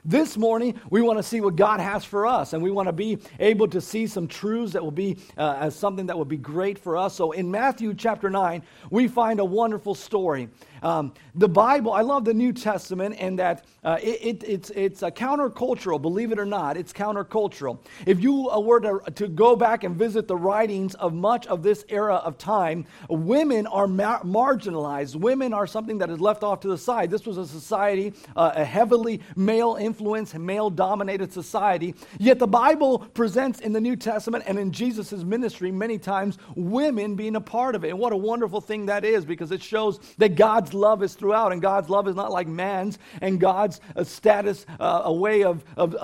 this morning, we want to see what God has for us, and we want to be able to see some truths that will be as something that would be great for us. So in Matthew chapter 9, we find a wonderful story. The Bible, I love the New Testament in that it's countercultural, believe it or not. It's countercultural. If you were to go back and visit the writings of much of this era of time, women are marginalized. Women are something that is left off to the side. This was a society, a heavily male-influenced, male-dominated society. Yet the Bible presents in the New Testament and in Jesus' ministry many times women being a part of it. And what a wonderful thing that is, because it shows that God's love is throughout, and God's love is not like man's, and God's status, a way of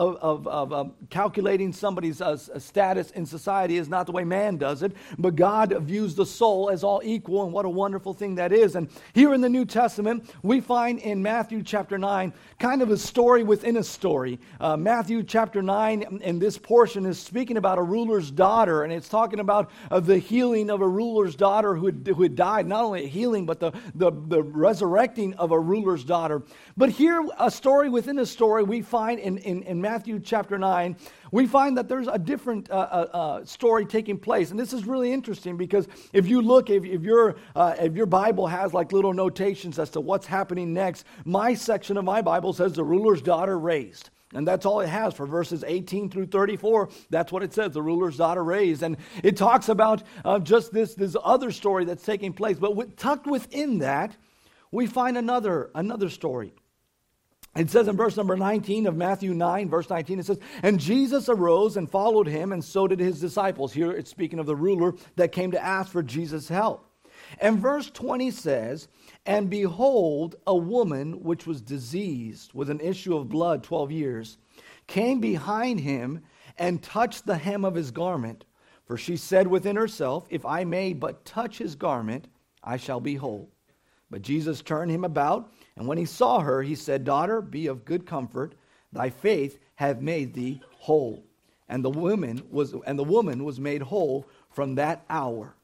calculating somebody's status in society is not the way man does it, but God views the soul as all equal, and what a wonderful thing that is. And here in the New Testament, we find in Matthew chapter 9 kind of a story within a story. Matthew chapter 9 in this portion is speaking about a ruler's daughter, and it's talking about the healing of a ruler's daughter who had died, not only healing, but the resurrecting of a ruler's daughter. But here, a story within a story, we find in Matthew chapter 9, we find that there's a different story taking place. And this is really interesting because if you look, if your Bible has like little notations as to what's happening next, my section of my Bible says the ruler's daughter raised. And that's all it has for verses 18 through 34. That's what it says, the ruler's daughter raised. And it talks about just this other story that's taking place. But tucked within that, we find another story. It says in verse number 19 of Matthew 9, verse 19, it says, "And Jesus arose and followed him, and so did his disciples." Here it's speaking of the ruler that came to ask for Jesus' help. And verse 20 says, "And behold, a woman which was diseased with an issue of blood 12 years, came behind him and touched the hem of his garment. For she said within herself, If I may but touch his garment, I shall be whole. But Jesus turned him about, and when he saw her, he said, Daughter, be of good comfort, thy faith hath made thee whole. And the woman was made whole from that hour."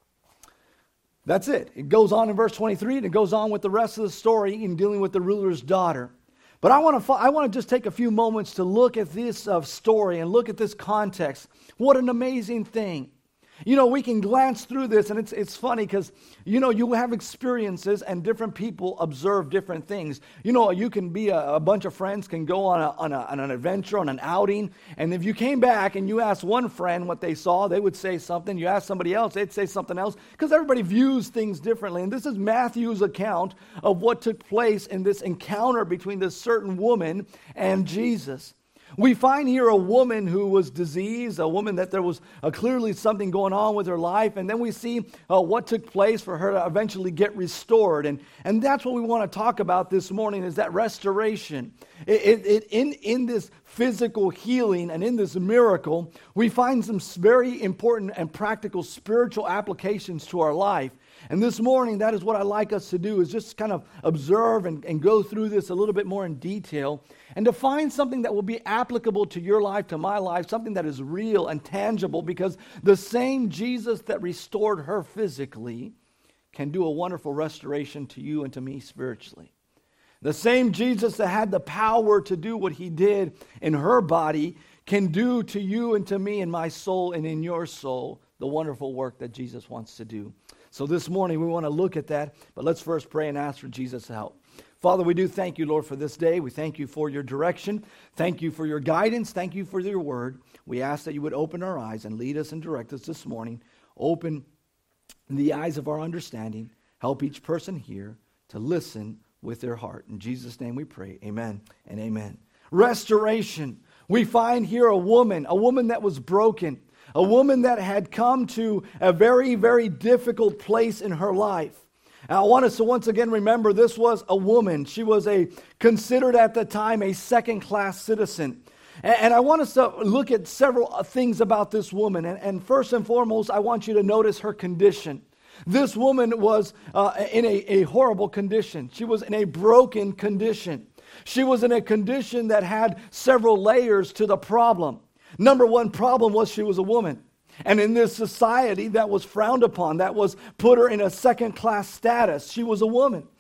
That's it. It goes on in verse 23, and it goes on with the rest of the story in dealing with the ruler's daughter. But I want to just take a few moments to look at this story and look at this context. What an amazing thing. You know, we can glance through this, and it's funny because, you know, you have experiences and different people observe different things. You know, you can be a bunch of friends can go on an adventure, on an outing, and if you came back and you asked one friend what they saw, they would say something. You ask somebody else, they'd say something else, because everybody views things differently. And this is Matthew's account of what took place in this encounter between this certain woman and Jesus. We find here a woman who was diseased, a woman that there was clearly something going on with her life, and then we see what took place for her to eventually get restored. And that's what we want to talk about this morning, is that restoration. In this physical healing and in this miracle, we find some very important and practical spiritual applications to our life. And this morning, that is what I'd like us to do, is just kind of observe and go through this a little bit more in detail, and to find something that will be applicable to your life, to my life, something that is real and tangible, because the same Jesus that restored her physically can do a wonderful restoration to you and to me spiritually. The same Jesus that had the power to do what he did in her body can do to you and to me in my soul and in your soul the wonderful work that Jesus wants to do. So this morning we want to look at that, but let's first pray and ask for Jesus' help. Father, we do thank you, Lord, for this day. We thank you for your direction. Thank you for your guidance. Thank you for your word. We ask that you would open our eyes and lead us and direct us this morning. Open the eyes of our understanding. Help each person here to listen with their heart. In Jesus' name we pray. Amen and amen. Restoration. We find here a woman that was broken. A woman that had come to a very, very difficult place in her life. And I want us to once again remember this was a woman. She was considered at the time a second-class citizen. And I want us to look at several things about this woman. And first and foremost, I want you to notice her condition. This woman was in a horrible condition. She was in a broken condition. She was in a condition that had several layers to the problem. Number one problem was she was a woman. And in this society that was frowned upon, that was put her in a second-class status, she was a woman.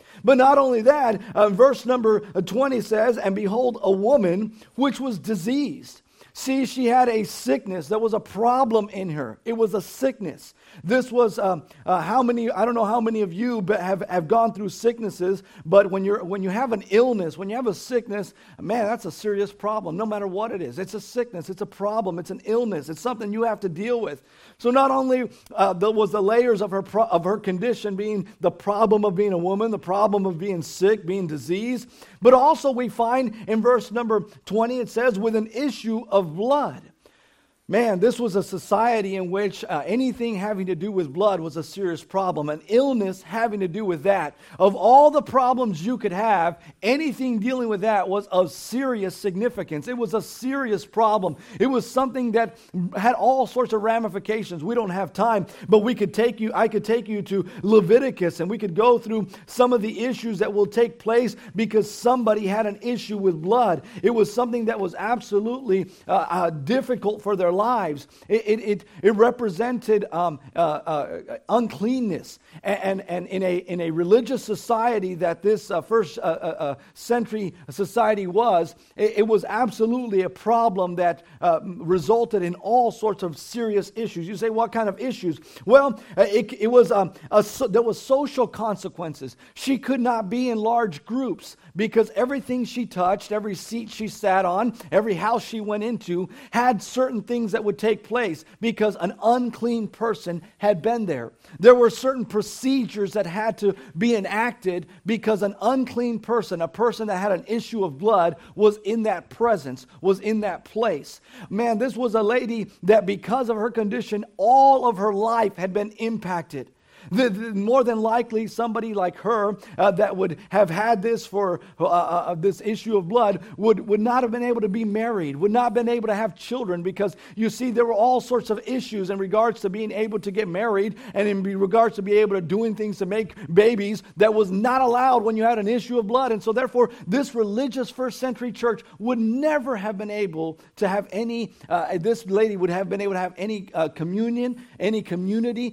But not only that, verse number 20 says, and behold, a woman which was diseased. See, she had a sickness. There was a problem in her. It was a sickness. This was I don't know how many of you have gone through sicknesses, but when you have an illness, when you have a sickness, man, that's a serious problem, no matter what it is. It's a sickness, it's a problem, it's an illness, it's something you have to deal with. So not only there was the layers of her condition being the problem of being a woman, the problem of being sick, being diseased, but also we find in verse number 20, it says, with an issue of blood. Man, this was a society in which anything having to do with blood was a serious problem. An illness having to do with that. Of all the problems you could have, anything dealing with that was of serious significance. It was a serious problem. It was something that had all sorts of ramifications. We don't have time, but I could take you to Leviticus, and we could go through some of the issues that will take place because somebody had an issue with blood. It was something that was absolutely difficult for their lives. It represented uncleanness, and in a religious society that this first century society was, it was absolutely a problem that resulted in all sorts of serious issues. You say, what kind of issues? Well, there was social consequences. She could not be in large groups because everything she touched, every seat she sat on, every house she went into had certain things that would take place because an unclean person had been there. There were certain procedures that had to be enacted because an unclean person, a person that had an issue of blood, was in that presence, was in that place. Man, this was a lady that because of her condition, all of her life had been impacted. More than likely, somebody like her that would have had this for this issue of blood would not have been able to be married, would not have been able to have children, because you see, there were all sorts of issues in regards to being able to get married and in regards to be able to doing things to make babies that was not allowed when you had an issue of blood. And so therefore, this religious first century church would never have been able to have any, this lady would have been able to have any communion, any community,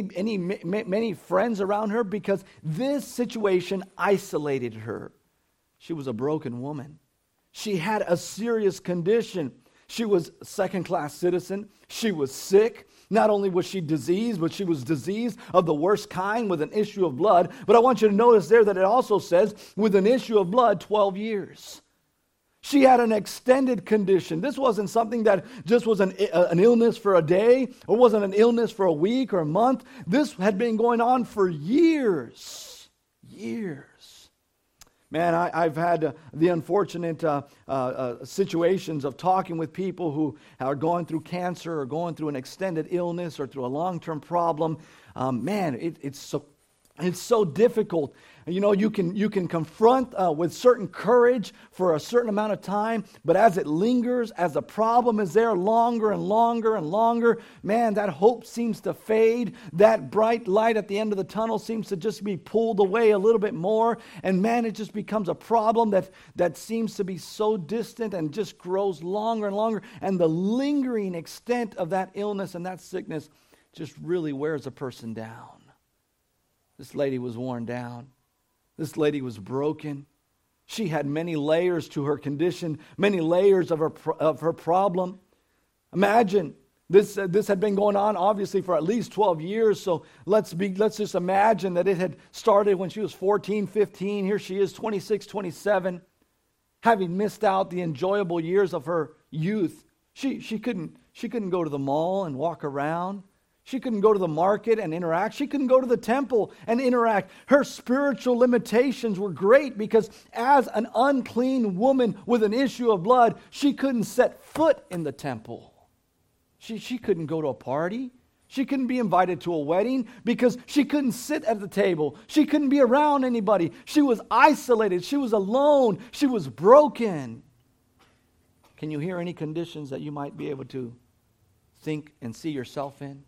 many friends around her, because this situation isolated her. She was a broken woman. She had a serious condition. She was a second-class citizen. She was sick. Not only was she diseased, but she was diseased of the worst kind with an issue of blood. But I want you to notice there that it also says with an issue of blood 12 years. She had an extended condition. This wasn't something that just was an illness for a day, or wasn't an illness for a week or a month. This had been going on for years. Years. Man, I've had the unfortunate situations of talking with people who are going through cancer or going through an extended illness or through a long-term problem. Man, it's so difficult. You know, you can confront with certain courage for a certain amount of time, but as it lingers, as the problem is there longer and longer and longer, man, that hope seems to fade. That bright light at the end of the tunnel seems to just be pulled away a little bit more, and man, it just becomes a problem that seems to be so distant and just grows longer and longer, and the lingering extent of that illness and that sickness just really wears a person down. This lady was worn down. This lady was broken. She had many layers to her condition, many layers of her problem. Imagine, this had been going on obviously for at least 12 years, so let's just imagine that it had started when she was 14, 15. Here she is, 26, 27, having missed out the enjoyable years of her youth. She couldn't go to the mall and walk around. She couldn't go to the market and interact. She couldn't go to the temple and interact. Her spiritual limitations were great because as an unclean woman with an issue of blood, she couldn't set foot in the temple. She couldn't go to a party. She couldn't be invited to a wedding because she couldn't sit at the table. She couldn't be around anybody. She was isolated. She was alone. She was broken. Can you hear any conditions that you might be able to think and see yourself in?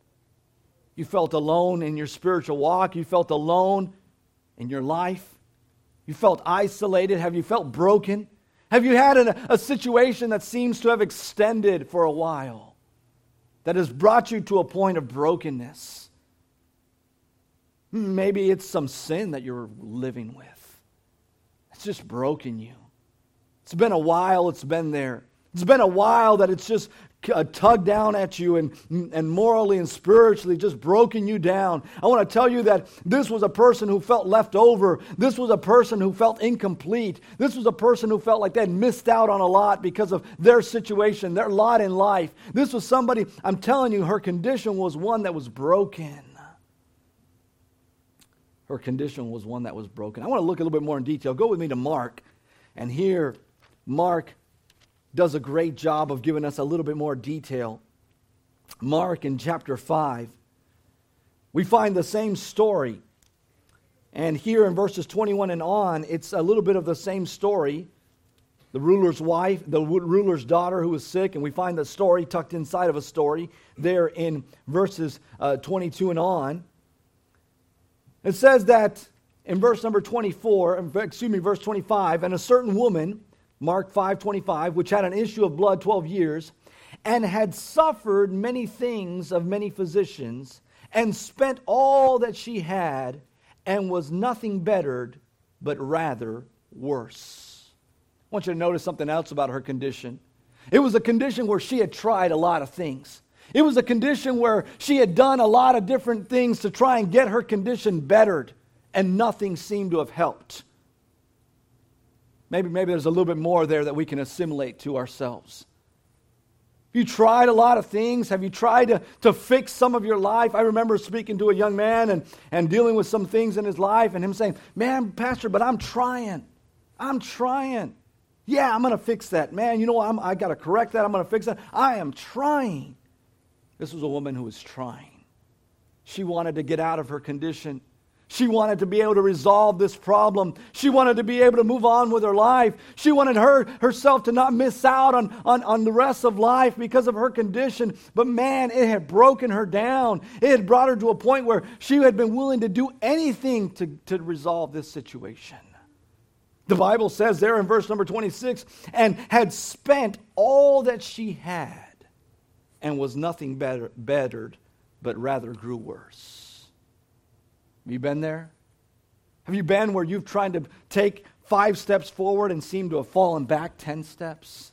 You felt alone in your spiritual walk. You felt alone in your life. You felt isolated. Have you felt broken? Have you had a situation that seems to have extended for a while, that has brought you to a point of brokenness? Maybe it's some sin that you're living with. It's just broken you. It's been a while it's been there. It's been a while that it's just tugged down at you and morally and spiritually just broken you down. I want to tell you that this was a person who felt left over. This was a person who felt incomplete. This was a person who felt like they had missed out on a lot because of their situation, their lot in life. This was somebody, I'm telling you, her condition was one that was broken. Her condition was one that was broken. I want to look a little bit more in detail. Go with me to Mark. And here, Mark does a great job of giving us a little bit more detail. Mark in chapter 5, we find the same story. And here in verses 21 and on, it's a little bit of the same story. The ruler's wife, the ruler's daughter who was sick, and we find the story tucked inside of a story there in verses 22 and on. It says that in verse number verse 25, and a certain woman, Mark 5:25, which had an issue of blood 12 years, and had suffered many things of many physicians, and spent all that she had, and was nothing bettered, but rather worse. I want you to notice something else about her condition. It was a condition where she had tried a lot of things. It was a condition where she had done a lot of different things to try and get her condition bettered, and nothing seemed to have helped. Maybe there's a little bit more there that we can assimilate to ourselves. Have you tried a lot of things? Have you tried to fix some of your life? I remember speaking to a young man and dealing with some things in his life, and him saying, "Man, Pastor, but I'm trying. Yeah, I'm going to fix that. Man, you know what? I got to correct that. I'm going to fix that. I am trying." This was a woman who was trying. She wanted to get out of her condition. She wanted to be able to resolve this problem. She wanted to be able to move on with her life. She wanted herself to not miss out on the rest of life because of her condition. But man, it had broken her down. It had brought her to a point where she had been willing to do anything to resolve this situation. The Bible says there in verse number 26, and had spent all that she had, and was nothing bettered, but rather grew worse. Have you been there? Have you been where you've tried to take 5 steps forward and seem to have fallen back 10 steps?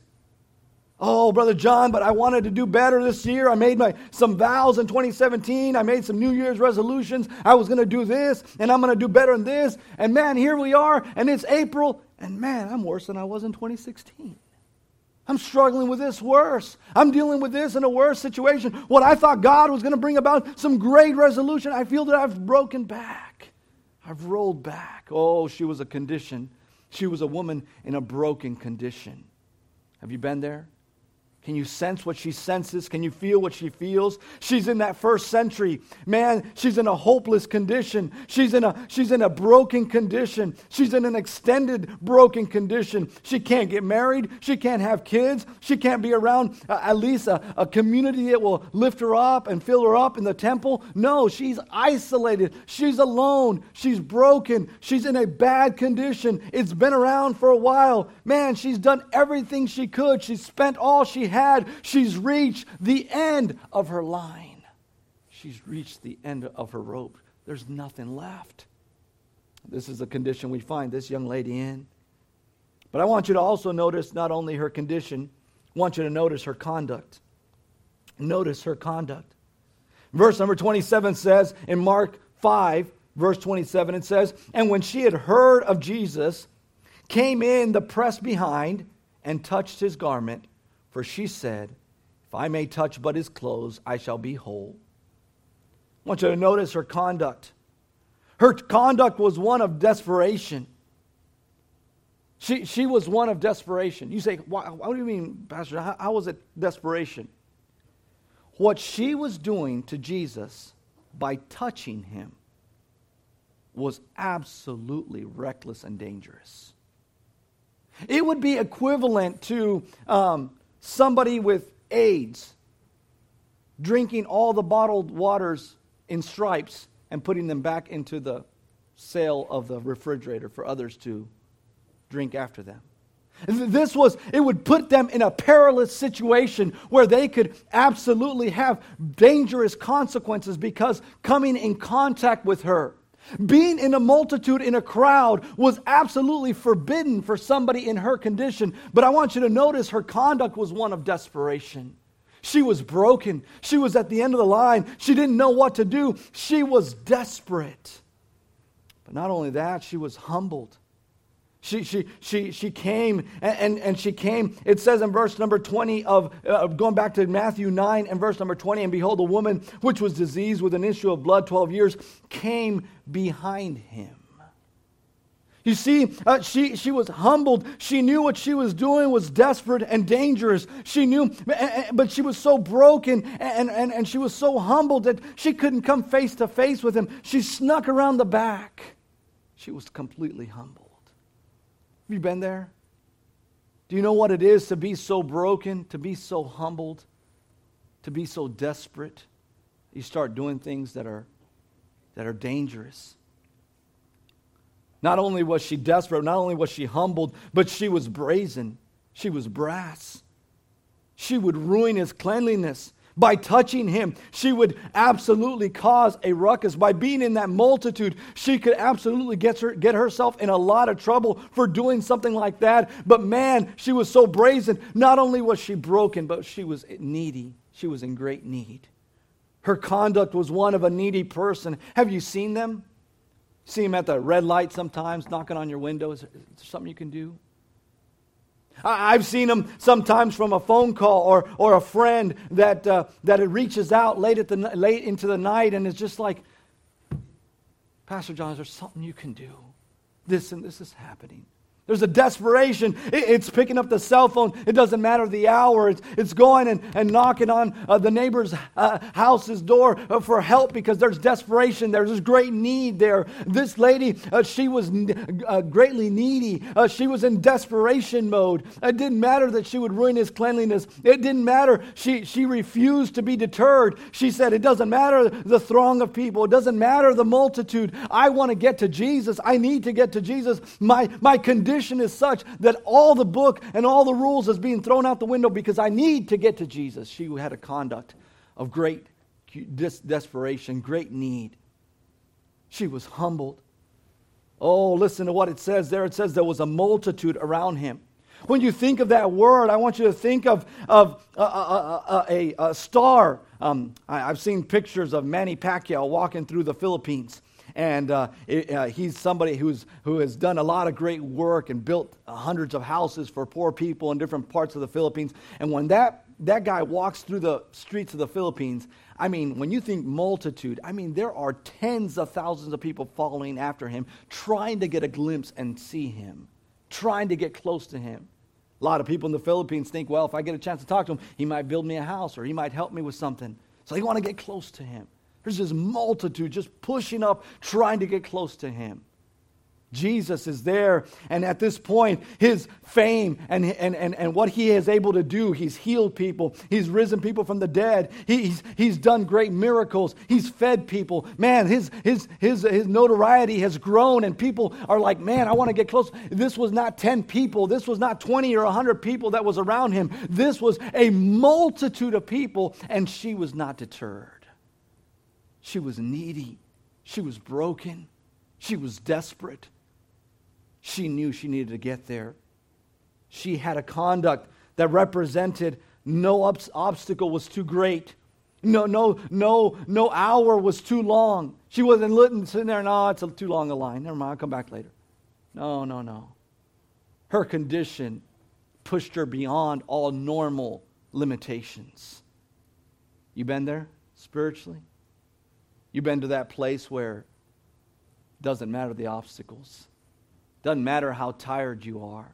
Oh, Brother John, but I wanted to do better this year. I made some vows in 2017. I made some New Year's resolutions. I was going to do this, and I'm going to do better in this. And man, here we are, and it's April, and man, I'm worse than I was in 2016. I'm struggling with this worse. I'm dealing with this in a worse situation. What I thought God was going to bring about some great resolution, I feel that I've broken back. I've rolled back. Oh, she was a condition. She was a woman in a broken condition. Have you been there? Can you sense what she senses? Can you feel what she feels? She's in that first century. Man, she's in a hopeless condition. She's in a broken condition. She's in an extended broken condition. She can't get married. She can't have kids. She can't be around at least a community that will lift her up and fill her up in the temple. No, she's isolated. She's alone. She's broken. She's in a bad condition. It's been around for a while. Man, she's done everything she could. She's spent all she had. She's reached the end of her line. She's reached the end of her rope. There's nothing left. This is the condition we find this young lady in. But I want you to also notice not only her condition, I want you to notice her conduct. Notice her conduct. Verse number 27 says, in Mark 5, verse 27, it says, and when she had heard of Jesus, came in the press behind and touched his garment. For she said, if I may touch but his clothes, I shall be whole. I want you to notice her conduct. Her conduct was one of desperation. She was one of desperation. You say, what do you mean, Pastor? How was it desperation? What she was doing to Jesus by touching him was absolutely reckless and dangerous. It would be equivalent to somebody with AIDS drinking all the bottled waters in stripes and putting them back into the sale of the refrigerator for others to drink after them. It would put them in a perilous situation where they could absolutely have dangerous consequences because coming in contact with her Being in a multitude, in a crowd, was absolutely forbidden for somebody in her condition. But I want you to notice her conduct was one of desperation. She was broken. She was at the end of the line. She didn't know what to do. She was desperate. But not only that, she was humbled. She came, and she came. It says in verse number 20 of, going back to Matthew 9 and verse number 20, and behold, a woman which was diseased with an issue of blood 12 years came behind him. You see, she was humbled. She knew what she was doing was desperate and dangerous. She knew, but she was so broken and she was so humbled that she couldn't come face to face with him. She snuck around the back. She was completely humbled. Have you been there? Do you know what it is to be so broken, to be so humbled, to be so desperate? You start doing things that are dangerous. Not only was she desperate, not only was she humbled, but she was brazen. She was brass. She would ruin his cleanliness. By touching him, she would absolutely cause a ruckus. By being in that multitude, she could absolutely get herself in a lot of trouble for doing something like that. But man, she was so brazen. Not only was she broken, but she was needy. She was in great need. Her conduct was one of a needy person. Have you seen them? See them at the red light sometimes, knocking on your window. Is there something you can do? I've seen them sometimes from a phone call or a friend that it reaches out late into the night and it's just like, Pastor John, is there something you can do? This and this is happening. There's a desperation. It's picking up the cell phone. It doesn't matter the hour. It's going and knocking on the neighbor's house's door for help because there's desperation. There's this great need there. This lady, she was greatly needy. She was in desperation mode. It didn't matter that she would ruin his cleanliness. It didn't matter. She refused to be deterred. She said, it doesn't matter the throng of people. It doesn't matter the multitude. I want to get to Jesus. I need to get to Jesus. My condition is such that all the book and all the rules is being thrown out the window because I need to get to Jesus. She had a conduct of great desperation, great need. She was humbled. Oh, listen to what it says there. It says there was a multitude around him. When you think of that word, I want you to think of a star. I've seen pictures of Manny Pacquiao walking through the Philippines. And he's somebody who has done a lot of great work and built hundreds of houses for poor people in different parts of the Philippines. And when that guy walks through the streets of the Philippines, I mean, when you think multitude, I mean, there are tens of thousands of people following after him, trying to get a glimpse and see him, trying to get close to him. A lot of people in the Philippines think, well, if I get a chance to talk to him, he might build me a house or he might help me with something. So they want to get close to him. There's this multitude just pushing up, trying to get close to him. Jesus is there, and at this point, his fame and what he is able to do, he's healed people, he's risen people from the dead, he's done great miracles, he's fed people. Man, his notoriety has grown, and people are like, man, I want to get close. This was not 10 people, this was not 20 or 100 people that was around him. This was a multitude of people, and she was not deterred. She was needy. She was broken. She was desperate. She knew she needed to get there. She had a conduct that represented no obstacle was too great. No hour was too long. She wasn't sitting there, no, it's too long a line. Never mind, I'll come back later. No. Her condition pushed her beyond all normal limitations. You been there spiritually? You've been to that place where it doesn't matter the obstacles. Doesn't matter how tired you are.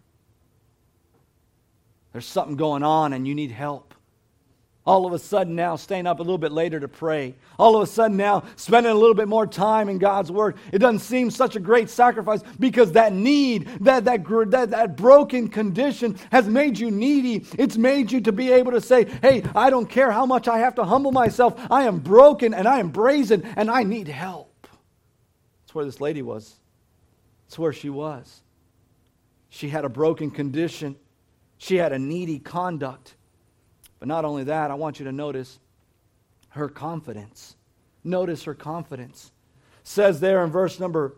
There's something going on and you need help. All of a sudden now, staying up a little bit later to pray. All of a sudden now, spending a little bit more time in God's Word. It doesn't seem such a great sacrifice because that need, that broken condition has made you needy. It's made you to be able to say, hey, I don't care how much I have to humble myself. I am broken and I am brazen and I need help. That's where this lady was. That's where she was. She had a broken condition. She had a needy conduct. But not only that, I want you to notice her confidence. Notice her confidence. says there in verse number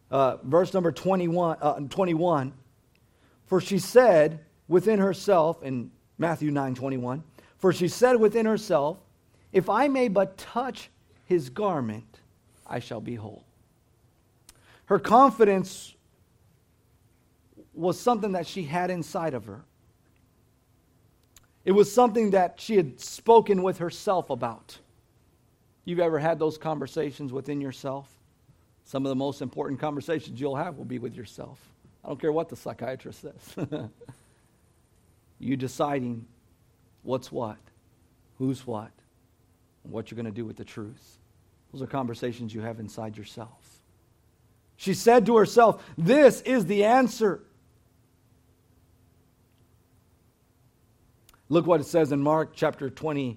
21, for she said within herself, in Matthew 9:21, for she said within herself, if I may but touch his garment, I shall be whole. Her confidence was something that she had inside of her. It was something that she had spoken with herself about. You've ever had those conversations within yourself? Some of the most important conversations you'll have will be with yourself. I don't care what the psychiatrist says. You deciding what's what, who's what, and what you're going to do with the truth. Those are conversations you have inside yourself. She said to herself, this is the answer. Look what it says in Mark chapter 5,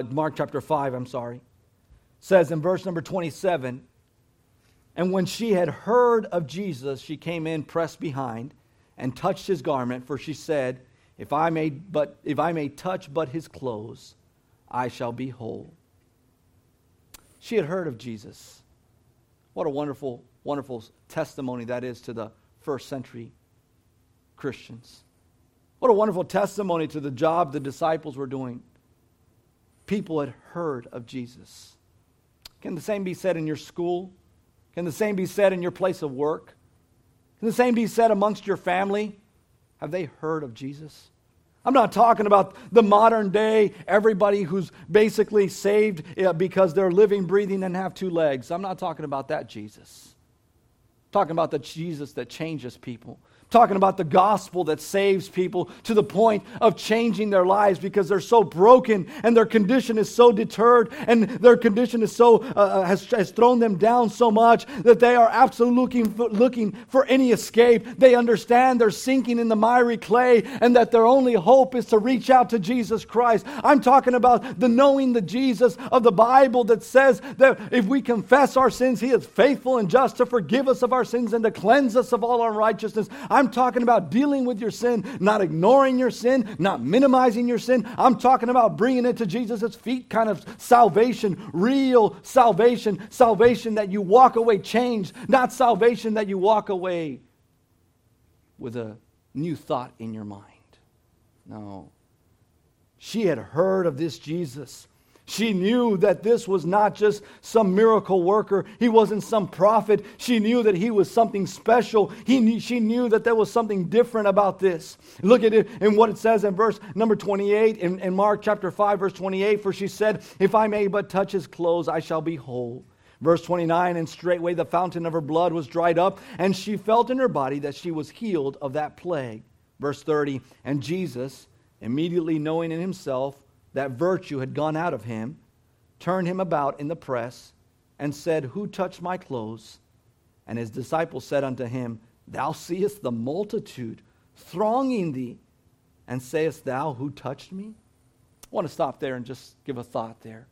It says in verse number 27, and when she had heard of Jesus, she came in, pressed behind, and touched his garment, for she said, if I may touch but his clothes, I shall be whole. She had heard of Jesus. What a wonderful, wonderful testimony that is to the first century Christians. What a wonderful testimony to the job the disciples were doing. People had heard of Jesus. Can the same be said in your school? Can the same be said in your place of work? Can the same be said amongst your family? Have they heard of Jesus? I'm not talking about the modern day, everybody who's basically saved because they're living, breathing, and have two legs. I'm not talking about that Jesus. I'm talking about the Jesus that changes people. Talking about the gospel that saves people to the point of changing their lives because they're so broken and their condition is so deterred and their condition is so has thrown them down so much that they are absolutely looking for any escape. They understand they're sinking in the miry clay and that their only hope is to reach out to Jesus Christ. I'm talking about the knowing the Jesus of the Bible that says that if we confess our sins, He is faithful and just to forgive us of our sins and to cleanse us of all unrighteousness. I'm talking about dealing with your sin, not ignoring your sin, not minimizing your sin. I'm talking about bringing it to Jesus' feet kind of salvation, real salvation, salvation that you walk away changed, not salvation that you walk away with a new thought in your mind. No. She had heard of this Jesus. She knew that this was not just some miracle worker. He wasn't some prophet. She knew that he was something special. She knew that there was something different about this. Look at it in what it says in verse number 28 in Mark chapter 5, verse 28. For she said, if I may but touch his clothes, I shall be whole. Verse 29, and straightway the fountain of her blood was dried up, and she felt in her body that she was healed of that plague. Verse 30, and Jesus, immediately knowing in himself that virtue had gone out of him, turned him about in the press, and said, who touched my clothes? And his disciples said unto him, thou seest the multitude thronging thee, and sayest thou, who touched me? I want to stop there and just give a thought there.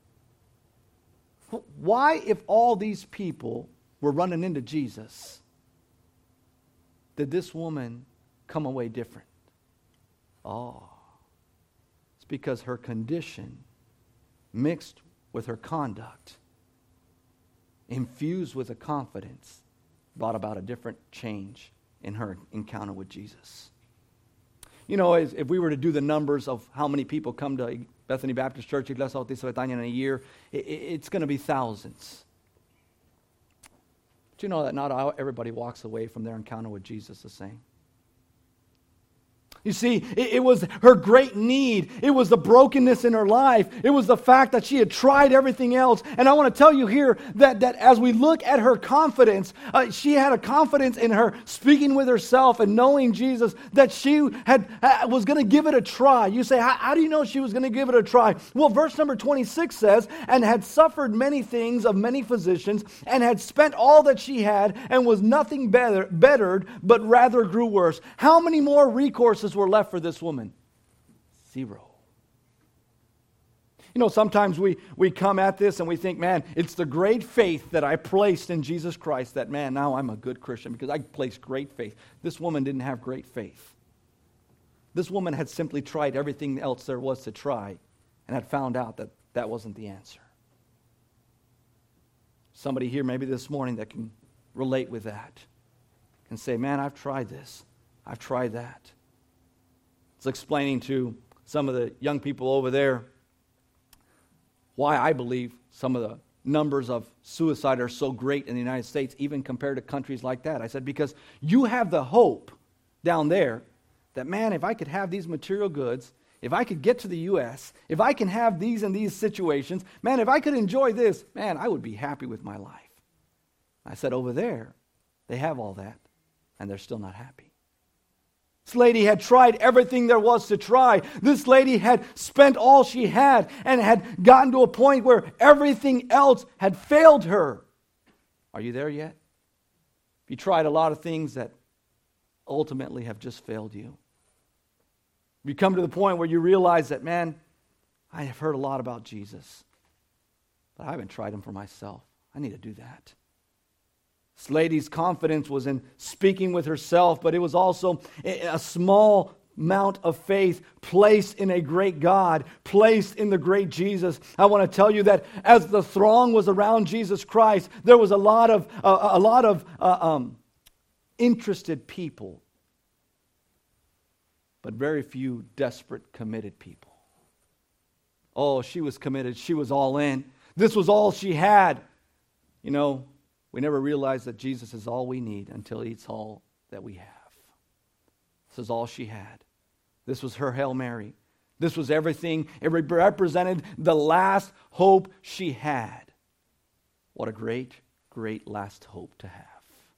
Why, if all these people were running into Jesus, did this woman come away different? Oh. Because her condition mixed with her conduct, infused with a confidence, brought about a different change in her encounter with Jesus. You know, if we were to do the numbers of how many people come to Bethany Baptist Church, Iglesia Bautista Betania in a year, it's going to be thousands. Do you know that not everybody walks away from their encounter with Jesus the same? You see, it was her great need. It was the brokenness in her life. It was the fact that she had tried everything else. And I want to tell you here that as we look at her confidence, she had a confidence in her speaking with herself and knowing Jesus that she was going to give it a try. You say, how do you know she was going to give it a try? Well, verse number 26 says, and had suffered many things of many physicians, and had spent all that she had, and was nothing bettered, but rather grew worse. How many more recourses were left for this woman? Zero. You know, sometimes we come at this and we think, man, it's the great faith that I placed in Jesus Christ that, man, now I'm a good Christian because I placed great faith. This woman didn't have great faith. This woman had simply tried everything else there was to try and had found out that that wasn't the answer. Somebody here maybe this morning that can relate with that. Can say, man, I've tried this. I've tried that. It's explaining to some of the young people over there why I believe some of the numbers of suicide are so great in the United States, even compared to countries like that. I said, because you have the hope down there that, man, if I could have these material goods, if I could get to the U.S., if I can have these and these situations, man, if I could enjoy this, man, I would be happy with my life. I said, over there, they have all that, and they're still not happy. This lady had tried everything there was to try. This lady had spent all she had and had gotten to a point where everything else had failed her. Are you there yet? You tried a lot of things that ultimately have just failed you. You come to the point where you realize that, man, I have heard a lot about Jesus, but I haven't tried him for myself. I need to do that. This lady's confidence was in speaking with herself, but it was also a small amount of faith placed in a great God, placed in the great Jesus. I want to tell you that as the throng was around Jesus Christ, there was a lot of interested people, but very few desperate, committed people. Oh, she was committed. She was all in. This was all she had. You know, we never realize that Jesus is all we need until He's all that we have. This is all she had. This was her Hail Mary. This was everything. It represented the last hope she had. What a great, great last hope to have.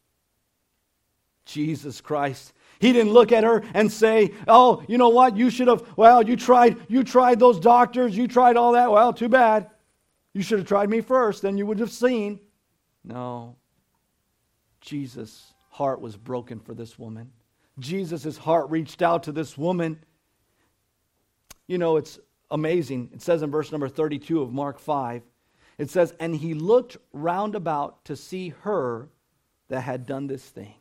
Jesus Christ. He didn't look at her and say, oh, you know what? You should have, well, you tried those doctors. You tried all that. Well, too bad. You should have tried me first. Then you would have seen. No. Jesus' heart was broken for this woman. Jesus' heart reached out to this woman. You know, it's amazing. It says in verse number 32 of Mark 5, it says, and he looked round about to see her that had done this thing.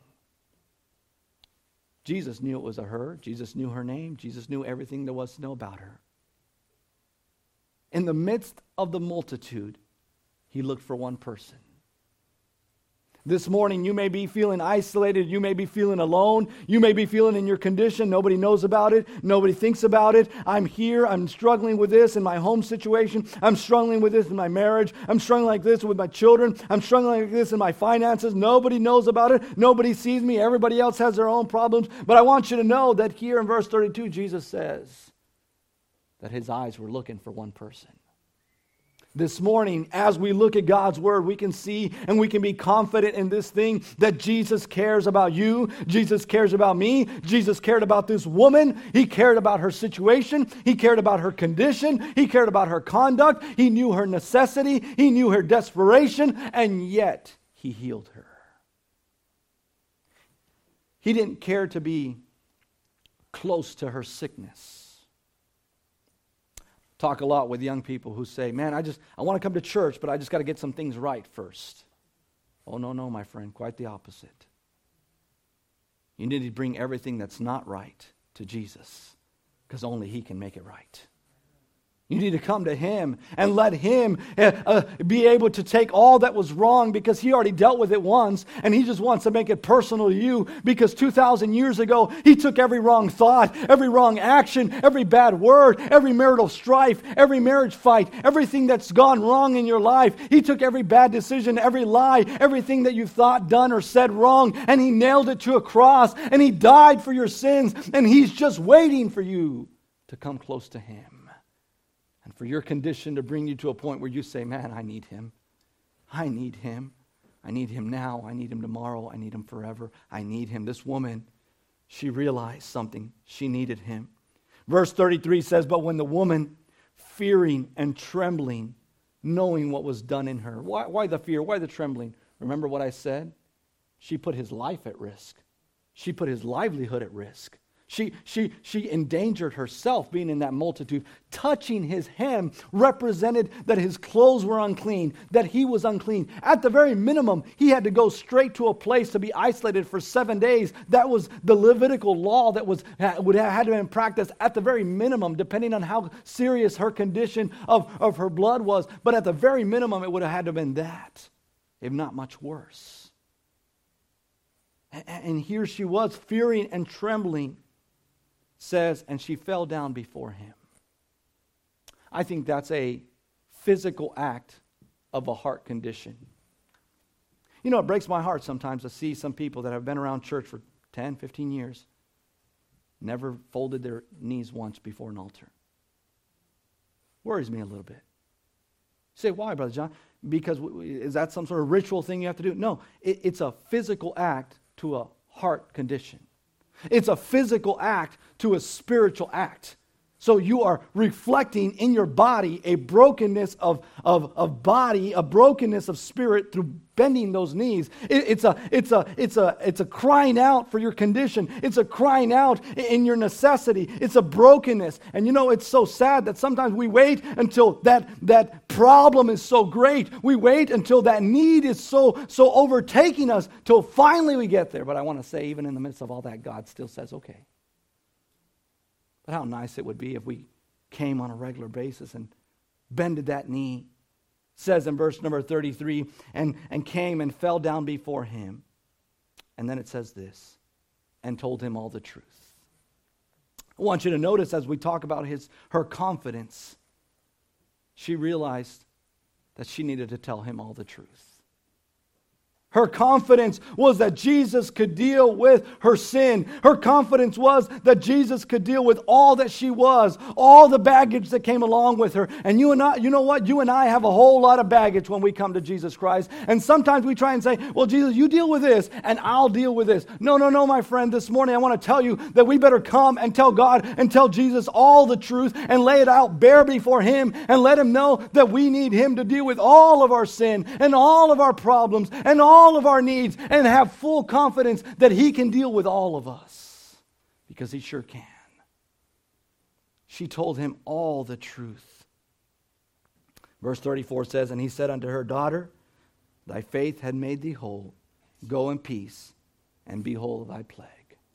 Jesus knew it was a her. Jesus knew her name. Jesus knew everything there was to know about her. In the midst of the multitude, he looked for one person. This morning, you may be feeling isolated. You may be feeling alone. You may be feeling in your condition. Nobody knows about it. Nobody thinks about it. I'm here. I'm struggling with this in my home situation. I'm struggling with this in my marriage. I'm struggling like this with my children. I'm struggling like this in my finances. Nobody knows about it. Nobody sees me. Everybody else has their own problems. But I want you to know that here in verse 32, Jesus says that his eyes were looking for one person. This morning, as we look at God's Word, we can see and we can be confident in this thing that Jesus cares about you. Jesus cares about me. Jesus cared about this woman. He cared about her situation. He cared about her condition. He cared about her conduct. He knew her necessity. He knew her desperation. And yet, He healed her. He didn't care to be close to her sickness. Talk a lot with young people who say, man, I want to come to church, but I just got to get some things right first. Oh, no, my friend, quite the opposite. You need to bring everything that's not right to Jesus, because only He can make it right. You need to come to Him and let Him be able to take all that was wrong, because He already dealt with it once, and He just wants to make it personal to you, because 2,000 years ago, He took every wrong thought, every wrong action, every bad word, every marital strife, every marriage fight, everything that's gone wrong in your life. He took every bad decision, every lie, everything that you thought, done, or said wrong, and He nailed it to a cross, and He died for your sins, and He's just waiting for you to come close to Him. And for your condition to bring you to a point where you say, man, I need Him. I need Him. I need Him now. I need Him tomorrow. I need Him forever. I need Him. This woman, she realized something. She needed Him. Verse 33 says, but when the woman, fearing and trembling, knowing what was done in her. Why the fear? Why the trembling? Remember what I said? She put his life at risk. She put his livelihood at risk. She endangered herself being in that multitude. Touching his hem represented that his clothes were unclean, that he was unclean. At the very minimum, he had to go straight to a place to be isolated for 7 days. That was the Levitical law that had to be practiced at the very minimum, depending on how serious her condition of her blood was. But at the very minimum, it would have had to have been that. if not much worse. And here she was, fearing and trembling, says, and she fell down before him. I think that's a physical act of a heart condition. You know, it breaks my heart sometimes to see some people that have been around church for 10, 15 years, never folded their knees once before an altar. Worries me a little bit. You say, why, Brother John? Because is that some sort of ritual thing you have to do? No, it's a physical act to a heart condition. It's a physical act to a spiritual act. So you are reflecting in your body a brokenness of body, a brokenness of spirit through bending those knees. It's a crying out for your condition. It's a crying out in your necessity. It's a brokenness. And you know, it's so sad that sometimes we wait until that problem is so great. We wait until that need is so overtaking us till finally we get there. But I want to say, even in the midst of all that, God still says, okay. But how nice it would be if we came on a regular basis and bended that knee. It says in verse number 33, and came and fell down before him. And then it says this, and told him all the truth. I want you to notice as we talk about her confidence, she realized that she needed to tell him all the truth. Her confidence was that Jesus could deal with her sin. Her confidence was that Jesus could deal with all that she was, all the baggage that came along with her. And you know what? You and I have a whole lot of baggage when we come to Jesus Christ. And sometimes we try and say, well, Jesus, you deal with this and I'll deal with this. No, my friend. This morning I want to tell you that we better come and tell God and tell Jesus all the truth and lay it out bare before him and let him know that we need him to deal with all of our sin and all of our problems and all of our needs, and have full confidence that he can deal with all of us, because he sure can. She told him all the truth. Verse 34 says, and he said unto her, daughter, thy faith had made thee whole. Go in peace, and be whole of thy plague.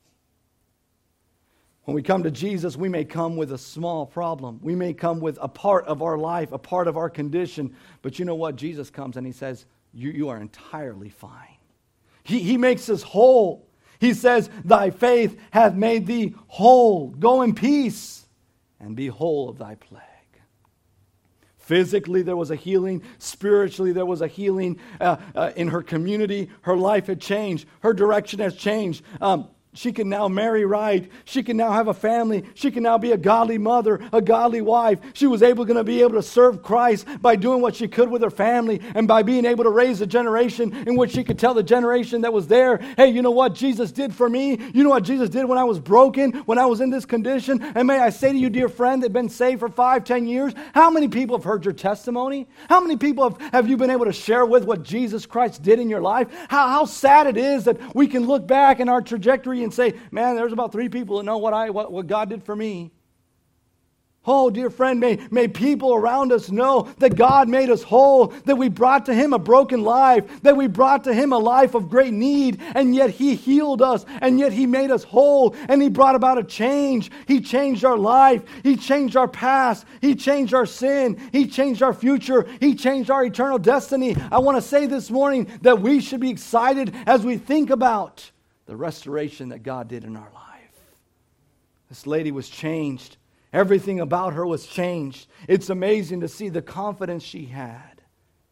When we come to Jesus, we may come with a small problem. We may come with a part of our life, a part of our condition. But you know what? Jesus comes and he says, you are entirely fine. He makes us whole. He says, thy faith hath made thee whole. Go in peace and be whole of thy plague. Physically, there was a healing. Spiritually, there was a healing in her community. Her life had changed. Her direction has changed. She can now marry right. She can now have a family. She can now be a godly mother, a godly wife. She was going to be able to serve Christ by doing what she could with her family and by being able to raise a generation in which she could tell the generation that was there, hey, you know what Jesus did for me? You know what Jesus did when I was broken, when I was in this condition? And may I say to you, dear friend, that have been saved for 5, 10 years, how many people have heard your testimony? How many people have you been able to share with what Jesus Christ did in your life? How sad it is that we can look back in our trajectory and say, man, there's about 3 people that know what God did for me. Oh, dear friend, may people around us know that God made us whole, that we brought to him a broken life, that we brought to him a life of great need, and yet he healed us, and yet he made us whole, and he brought about a change. He changed our life. He changed our past. He changed our sin. He changed our future. He changed our eternal destiny. I want to say this morning that we should be excited as we think about the restoration that God did in our life. This lady was changed. Everything about her was changed. It's amazing to see the confidence she had.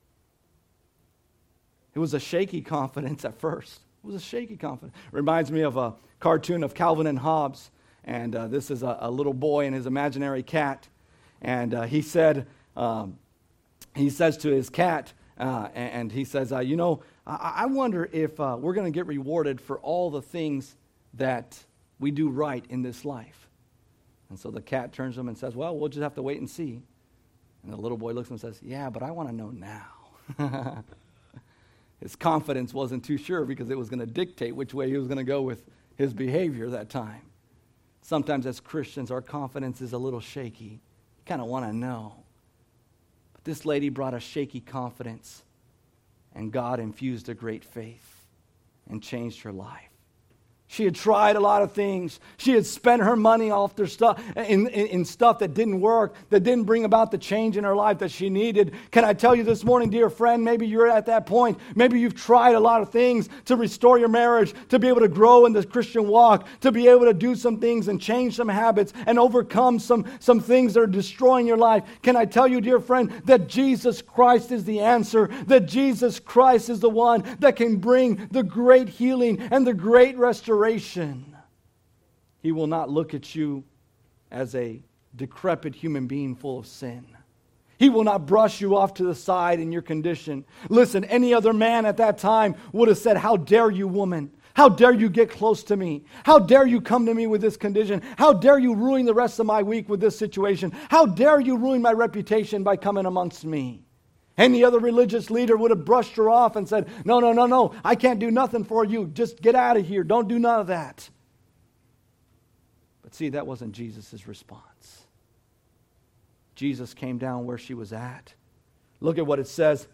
It was a shaky confidence at first. It was a shaky confidence. Reminds me of a cartoon of Calvin and Hobbes. And this is a little boy and his imaginary cat. And he says to his cat, and he says, I wonder if we're going to get rewarded for all the things that we do right in this life. And so the cat turns to him and says, well, we'll just have to wait and see. And the little boy looks at him and says, yeah, but I want to know now. His confidence wasn't too sure because it was going to dictate which way he was going to go with his behavior that time. Sometimes as Christians, our confidence is a little shaky. You kind of want to know. But this lady brought a shaky confidence, and God infused a great faith and changed her life. She had tried a lot of things. She had spent her money off their stuff in stuff that didn't work, that didn't bring about the change in her life that she needed. Can I tell you this morning, dear friend, maybe you're at that point. Maybe you've tried a lot of things to restore your marriage, to be able to grow in the Christian walk, to be able to do some things and change some habits and overcome some things that are destroying your life. Can I tell you, dear friend, that Jesus Christ is the answer, that Jesus Christ is the one that can bring the great healing and the great restoration. He will not look at you as a decrepit human being full of sin. He will not brush you off to the side in your condition. Listen, any other man at that time would have said, "How dare you, woman? How dare you get close to me? How dare you come to me with this condition? How dare you ruin the rest of my week with this situation? How dare you ruin my reputation by coming amongst me?" Any other religious leader would have brushed her off and said, No, I can't do nothing for you. Just get out of here. Don't do none of that. But see, that wasn't Jesus' response. Jesus came down where she was at. Look at what it says.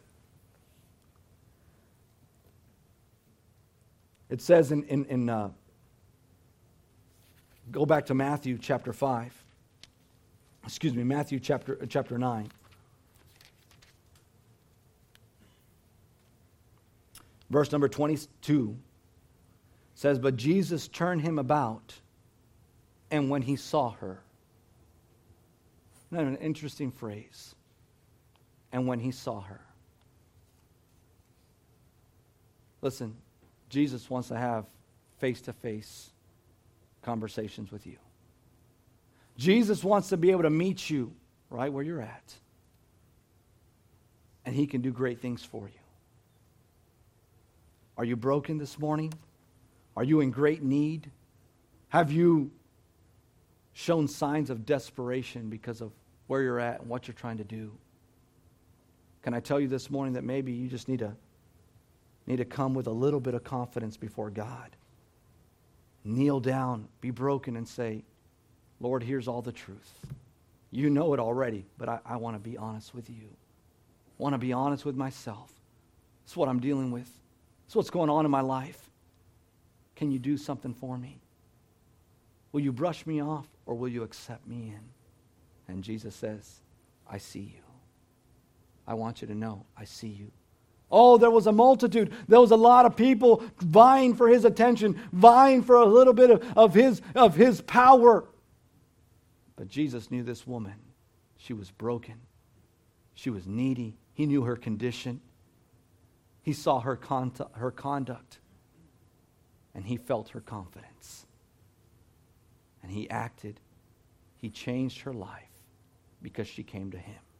It says go back to Matthew chapter 5. Matthew chapter 9. Verse number 22 says, "But Jesus turned him about, and when he saw her." Isn't that an interesting phrase? And when he saw her. Listen, Jesus wants to have face-to-face conversations with you. Jesus wants to be able to meet you right where you're at. And he can do great things for you. Are you broken this morning? Are you in great need? Have you shown signs of desperation because of where you're at and what you're trying to do? Can I tell you this morning that maybe you just need to come with a little bit of confidence before God. Kneel down, be broken, and say, "Lord, here's all the truth. You know it already, but I want to be honest with you. I want to be honest with myself. It's what I'm dealing with. It's what's going on in my life. Can you do something for me? Will you brush me off, or will you accept me in?" And Jesus says, "I see you. I want you to know, I see you." Oh, there was a multitude. There was a lot of people vying for his attention, vying for a little bit of his power. But Jesus knew this woman. She was broken. She was needy. He knew her condition. He saw her conduct, and he felt her confidence. And he acted. He changed her life because she came to him.